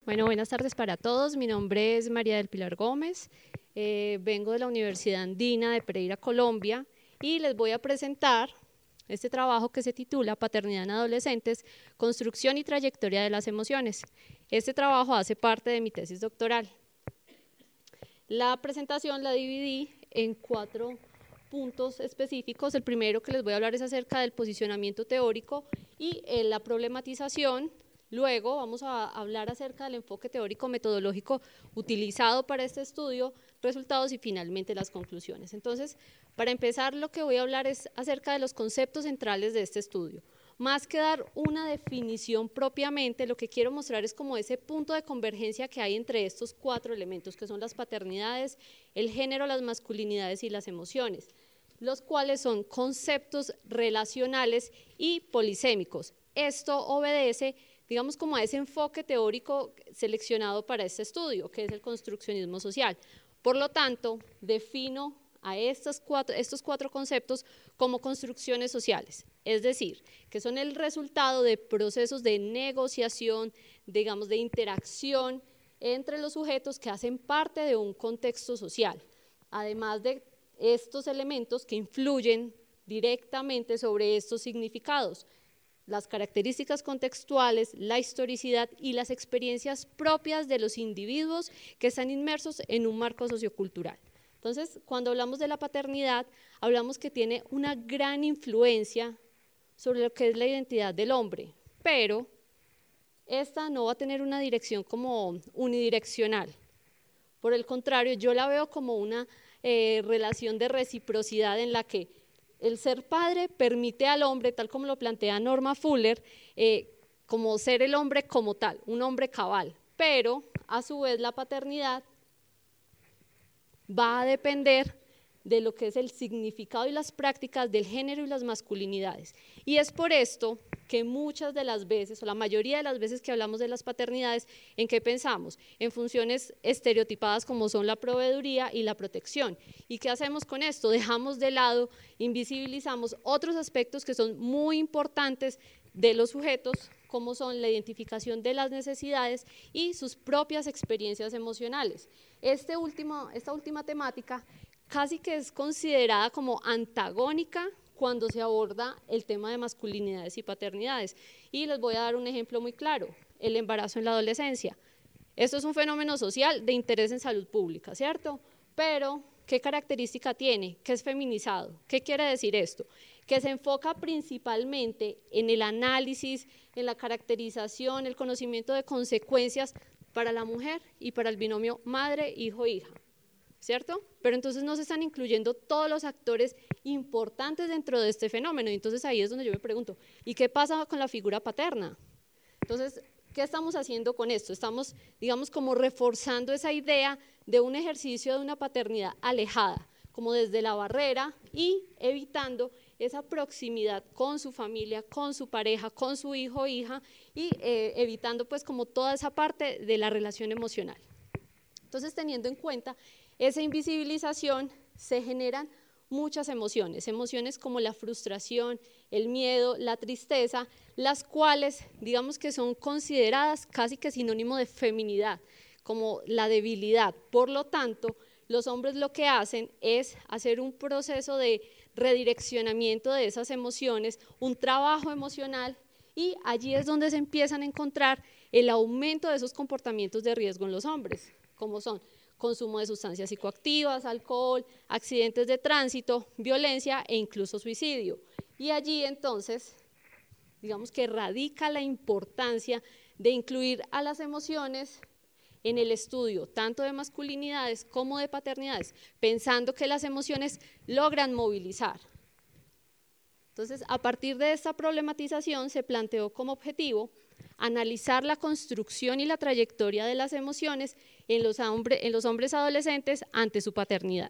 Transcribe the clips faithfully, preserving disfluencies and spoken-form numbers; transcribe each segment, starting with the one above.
Bueno, buenas tardes para todos. Mi nombre es María del Pilar Gómez, eh, vengo de la Universidad Andina de Pereira, Colombia, y les voy a presentar este trabajo que se titula Paternidad en Adolescentes, Construcción y Trayectoria de las Emociones. Este trabajo hace parte de mi tesis doctoral. La presentación la dividí en cuatro puntos específicos. El primero que les voy a hablar es acerca del posicionamiento teórico y eh, la problematización. Luego vamos a hablar acerca del enfoque teórico metodológico utilizado para este estudio, resultados y finalmente las conclusiones. Entonces, para empezar, lo que voy a hablar es acerca de los conceptos centrales de este estudio. Más que dar una definición propiamente, lo que quiero mostrar es como ese punto de convergencia que hay entre estos cuatro elementos, que son las paternidades, el género, las masculinidades y las emociones, los cuales son conceptos relacionales y polisémicos. Esto obedece, digamos, como a ese enfoque teórico seleccionado para este estudio, que es el construccionismo social. Por lo tanto, defino a estos cuatro, estos cuatro conceptos como construcciones sociales, es decir, que son el resultado de procesos de negociación, digamos, de interacción entre los sujetos que hacen parte de un contexto social, además de estos elementos que influyen directamente sobre estos significados, las características contextuales, la historicidad y las experiencias propias de los individuos que están inmersos en un marco sociocultural. Entonces, cuando hablamos de la paternidad, hablamos que tiene una gran influencia sobre lo que es la identidad del hombre, pero esta no va a tener una dirección como unidireccional. Por el contrario, yo la veo como una eh, relación de reciprocidad en la que el ser padre permite al hombre, tal como lo plantea Norma Fuller, eh, como ser el hombre como tal, un hombre cabal, pero a su vez la paternidad va a depender de lo que es el significado y las prácticas del género y las masculinidades. Y es por esto que muchas de las veces, o la mayoría de las veces que hablamos de las paternidades, ¿en qué pensamos? En funciones estereotipadas como son la proveeduría y la protección. ¿Y qué hacemos con esto? Dejamos de lado, invisibilizamos otros aspectos que son muy importantes de los sujetos, como son la identificación de las necesidades y sus propias experiencias emocionales. Este último, esta última temática casi que es considerada como antagónica cuando se aborda el tema de masculinidades y paternidades. Y les voy a dar un ejemplo muy claro, el embarazo en la adolescencia. Esto es un fenómeno social de interés en salud pública, ¿cierto? Pero, ¿qué característica tiene? ¿Qué es feminizado? ¿Qué quiere decir esto? Que se enfoca principalmente en el análisis, en la caracterización, el conocimiento de consecuencias para la mujer y para el binomio madre, hijo, hija, ¿cierto? Pero entonces no se están incluyendo todos los actores importantes dentro de este fenómeno, y entonces ahí es donde yo me pregunto, ¿y qué pasa con la figura paterna? Entonces, ¿qué estamos haciendo con esto? Estamos, digamos, como reforzando esa idea de un ejercicio de una paternidad alejada, como desde la barrera, y evitando esa proximidad con su familia, con su pareja, con su hijo o hija, y eh, evitando pues como toda esa parte de la relación emocional. Entonces, teniendo en cuenta esa invisibilización, se generan muchas emociones, emociones como la frustración, el miedo, la tristeza, las cuales digamos que son consideradas casi que sinónimo de feminidad, como la debilidad. Por lo tanto, los hombres lo que hacen es hacer un proceso de redireccionamiento de esas emociones, un trabajo emocional, y allí es donde se empiezan a encontrar el aumento de esos comportamientos de riesgo en los hombres, como son consumo de sustancias psicoactivas, alcohol, accidentes de tránsito, violencia e incluso suicidio. Y allí entonces, digamos que radica la importancia de incluir a las emociones en el estudio, tanto de masculinidades como de paternidades, pensando que las emociones logran movilizar. Entonces, a partir de esta problematización se planteó como objetivo analizar la construcción y la trayectoria de las emociones en los, hombre, en los hombres adolescentes ante su paternidad.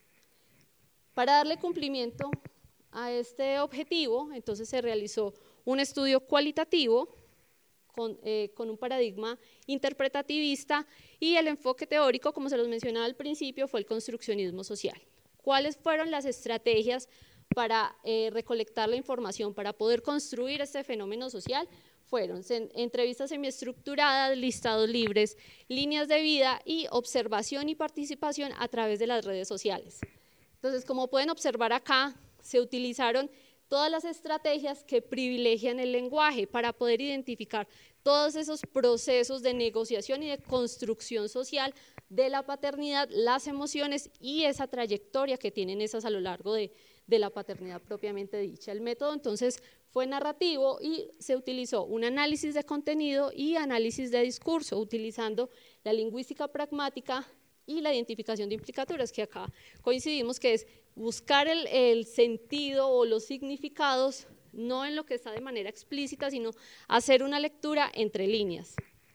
Para darle cumplimiento a este objetivo, entonces se realizó un estudio cualitativo con, eh, con un paradigma interpretativista, y el enfoque teórico, como se los mencionaba al principio, fue el construccionismo social. ¿Cuáles fueron las estrategias para eh, recolectar la información, para poder construir este fenómeno social? fueron entrevistas semiestructuradas, listados libres, líneas de vida y observación y participación a través de las redes sociales. Entonces, como pueden observar acá, se utilizaron todas las estrategias que privilegian el lenguaje para poder identificar todos esos procesos de negociación y de construcción social de la paternidad, las emociones y esa trayectoria que tienen esas a lo largo de, de la paternidad propiamente dicha. El método entonces fue narrativo y se utilizó un análisis de contenido y análisis de discurso, utilizando la lingüística pragmática y la identificación de implicaturas, que acá coincidimos que es buscar el, el sentido o los significados, no en lo que está de manera explícita, sino hacer una lectura entre líneas,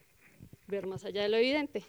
ver más allá de lo evidente.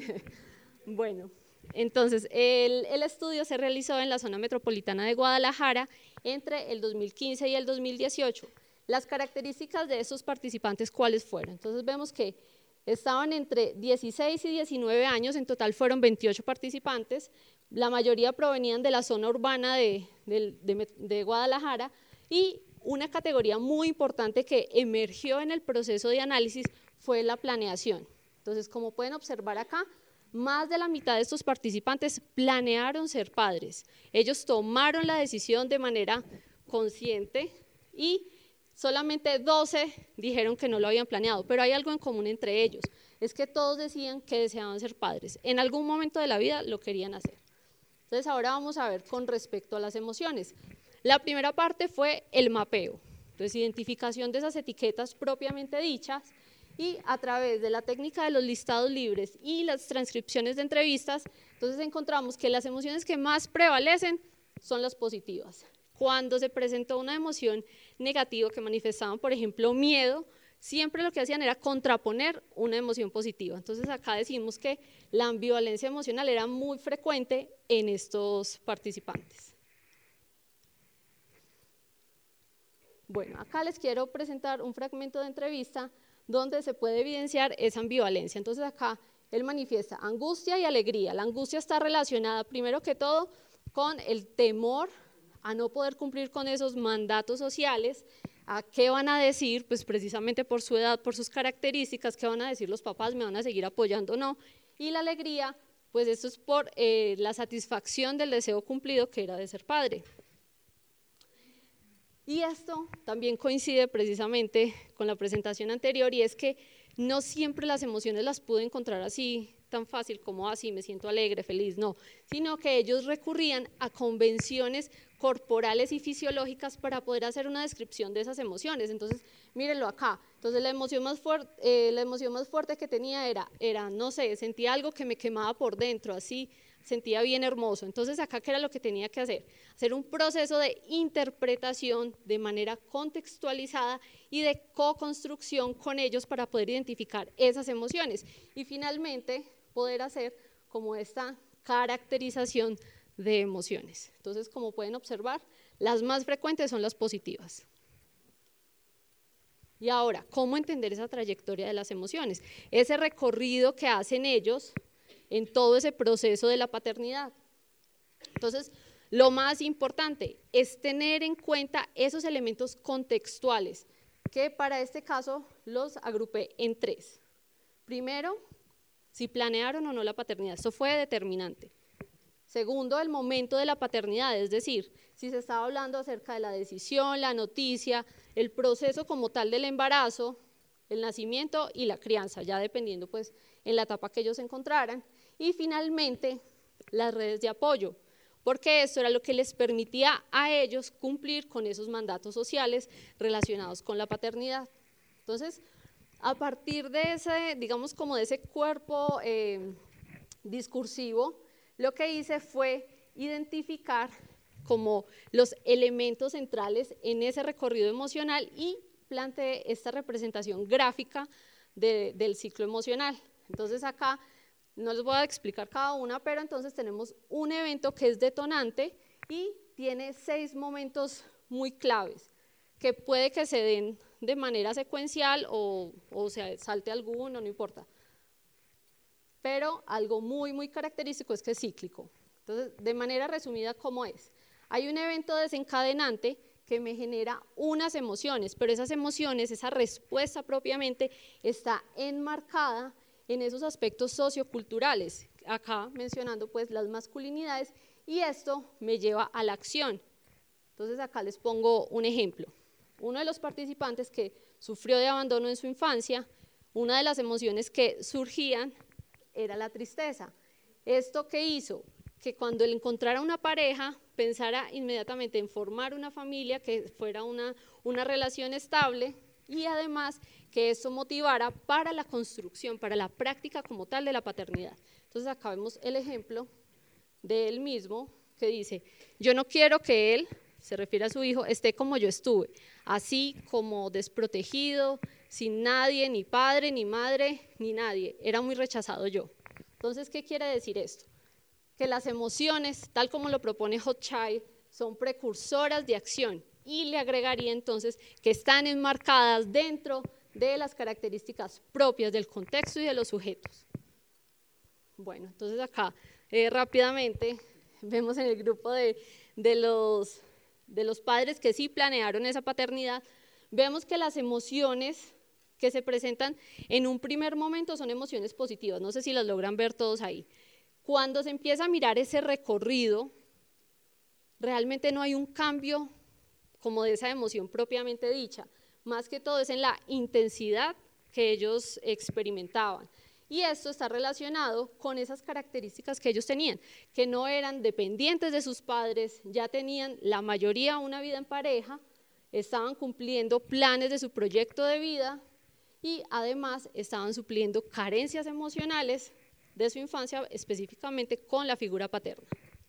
Bueno, entonces el, el estudio se realizó en la zona metropolitana de Guadalajara entre el dos mil quince y el dos mil dieciocho. Las características de esos participantes, ¿cuáles fueron? Entonces vemos que estaban entre dieciséis y diecinueve años, en total fueron veintiocho participantes, la mayoría provenían de la zona urbana de, de, de, de Guadalajara, y una categoría muy importante que emergió en el proceso de análisis fue la planeación. Entonces, como pueden observar acá, más de la mitad de estos participantes planearon ser padres. Ellos tomaron la decisión de manera consciente y solamente doce dijeron que no lo habían planeado, pero hay algo en común entre ellos, es que todos decían que deseaban ser padres. En algún momento de la vida lo querían hacer. Entonces, ahora vamos a ver con respecto a las emociones. La primera parte fue el mapeo, entonces identificación de esas etiquetas propiamente dichas, y a través de la técnica de los listados libres y las transcripciones de entrevistas, entonces encontramos que las emociones que más prevalecen son las positivas. Cuando se presentó una emoción negativa que manifestaban, por ejemplo, miedo, siempre lo que hacían era contraponer una emoción positiva. Entonces acá decimos que la ambivalencia emocional era muy frecuente en estos participantes. Bueno, acá les quiero presentar un fragmento de entrevista donde se puede evidenciar esa ambivalencia. Entonces acá él manifiesta angustia y alegría. La angustia está relacionada primero que todo con el temor a no poder cumplir con esos mandatos sociales, a qué van a decir, pues precisamente por su edad, por sus características, qué van a decir los papás, me van a seguir apoyando o no, y la alegría, pues esto es por eh, la satisfacción del deseo cumplido que era de ser padre. Y esto también coincide precisamente con la presentación anterior, y es que no siempre las emociones las pude encontrar así tan fácil como así, me siento alegre, feliz, no, sino que ellos recurrían a convenciones corporales y fisiológicas para poder hacer una descripción de esas emociones. Entonces, mírenlo acá. Entonces, la emoción más fuerte, eh, la emoción más fuerte que tenía era, era, no sé, sentía algo que me quemaba por dentro, así, sentía bien hermoso. Entonces, acá, ¿qué era lo que tenía que hacer? Hacer un proceso de interpretación de manera contextualizada y de co-construcción con ellos para poder identificar esas emociones. Y finalmente, poder hacer como esta caracterización de emociones. Entonces, como pueden observar, las más frecuentes son las positivas. Y ahora, ¿cómo entender esa trayectoria de las emociones? Ese recorrido que hacen ellos en todo ese proceso de la paternidad. Entonces, lo más importante es tener en cuenta esos elementos contextuales, que para este caso los agrupé en tres. Primero, si planearon o no la paternidad, esto fue determinante. Segundo, el momento de la paternidad, es decir, si se estaba hablando acerca de la decisión, la noticia, el proceso como tal del embarazo, el nacimiento y la crianza, ya dependiendo pues en la etapa que ellos se encontraran. Y finalmente, las redes de apoyo, porque esto era lo que les permitía a ellos cumplir con esos mandatos sociales relacionados con la paternidad. Entonces, a partir de ese, digamos como de ese cuerpo eh, discursivo, lo que hice fue identificar como los elementos centrales en ese recorrido emocional y planteé esta representación gráfica de, del ciclo emocional. Entonces acá no les voy a explicar cada una, pero entonces tenemos un evento que es detonante y tiene seis momentos muy claves, que puede que se den de manera secuencial o, o se salte alguno, no importa. Pero algo muy, muy característico es que es cíclico. Entonces, de manera resumida, ¿cómo es? Hay un evento desencadenante que me genera unas emociones, pero esas emociones, esa respuesta propiamente está enmarcada en esos aspectos socioculturales, acá mencionando pues las masculinidades, y esto me lleva a la acción. Entonces acá les pongo un ejemplo. Uno de los participantes que sufrió de abandono en su infancia, una de las emociones que surgían era la tristeza. ¿Esto qué hizo? Que cuando él encontrara una pareja, pensara inmediatamente en formar una familia, que fuera una, una relación estable, y además que esto motivara para la construcción, para la práctica como tal de la paternidad. Entonces acá vemos el ejemplo de él mismo, que dice, yo no quiero que él, se refiere a su hijo, esté como yo estuve, así como desprotegido, sin nadie, ni padre, ni madre, ni nadie, era muy rechazado yo. Entonces, ¿qué quiere decir esto? Que las emociones, tal como lo propone Hochschild, son precursoras de acción, y le agregaría entonces que están enmarcadas dentro de las características propias del contexto y de los sujetos. Bueno, entonces acá eh, rápidamente vemos en el grupo de, de, los, de los padres que sí planearon esa paternidad, vemos que las emociones que se presentan en un primer momento son emociones positivas, no sé si las logran ver todos ahí. Cuando se empieza a mirar ese recorrido, realmente no hay un cambio como de esa emoción propiamente dicha, más que todo es en la intensidad que ellos experimentaban. Y esto está relacionado con esas características que ellos tenían, que no eran dependientes de sus padres, ya tenían la mayoría una vida en pareja, estaban cumpliendo planes de su proyecto de vida y además estaban supliendo carencias emocionales de su infancia, específicamente con la figura paterna.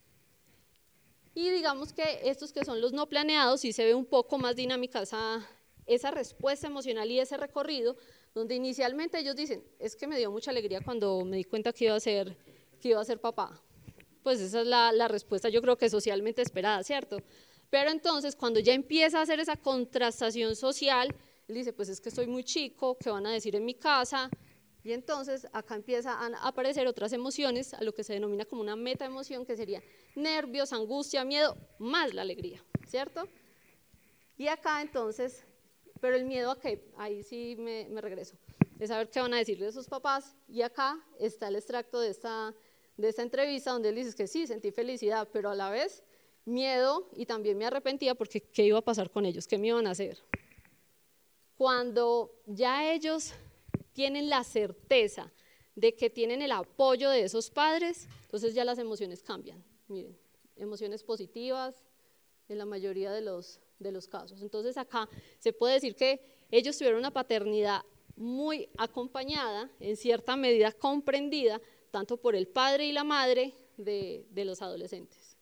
Y digamos que estos que son los no planeados, sí se ve un poco más dinámica esa, esa respuesta emocional y ese recorrido, donde inicialmente ellos dicen, es que me dio mucha alegría cuando me di cuenta que iba a ser, que iba a ser papá. Pues esa es la, la respuesta, yo creo que socialmente esperada, ¿cierto? Pero entonces, cuando ya empieza a hacer esa contrastación social, él dice, pues es que estoy muy chico, ¿qué van a decir en mi casa? Y entonces acá empiezan a aparecer otras emociones, a lo que se denomina como una metaemoción, que sería nervios, angustia, miedo, más la alegría, ¿cierto? Y acá entonces, pero el miedo a qué, ahí sí me, me regreso, es saber qué van a decirle a sus papás, y acá está el extracto de esta, de esta entrevista donde él dice que sí, sentí felicidad, pero a la vez miedo y también me arrepentía porque qué iba a pasar con ellos, qué me iban a hacer. Cuando ya ellos tienen la certeza de que tienen el apoyo de esos padres, entonces ya las emociones cambian. Miren, emociones positivas en la mayoría de los, de los casos. Entonces acá se puede decir que ellos tuvieron una paternidad muy acompañada, en cierta medida comprendida, tanto por el padre y la madre de, de los adolescentes.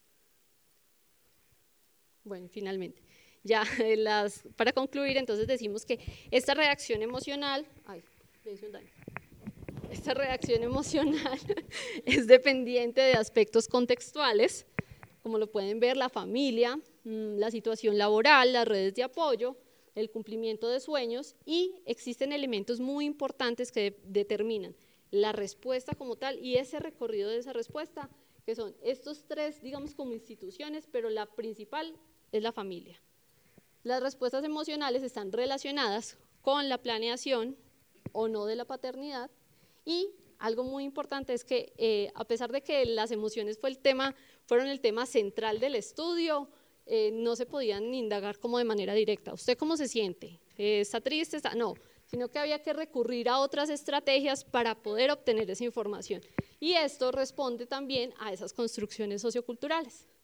Bueno, finalmente. Ya las, para concluir, entonces decimos que esta reacción emocional, ay, le hice un daño. Esta reacción emocional es dependiente de aspectos contextuales, como lo pueden ver, la familia, la situación laboral, las redes de apoyo, el cumplimiento de sueños, y existen elementos muy importantes que de, determinan la respuesta como tal y ese recorrido de esa respuesta, que son estos tres, digamos, como instituciones, pero la principal es la familia. Las respuestas emocionales están relacionadas con la planeación o no de la paternidad, y algo muy importante es que eh, a pesar de que las emociones fue el tema, fueron el tema central del estudio, eh, no se podían indagar como de manera directa. ¿Usted cómo se siente? Eh, ¿Está triste? ¿Está? No, sino que había que recurrir a otras estrategias para poder obtener esa información. Y esto responde también a esas construcciones socioculturales.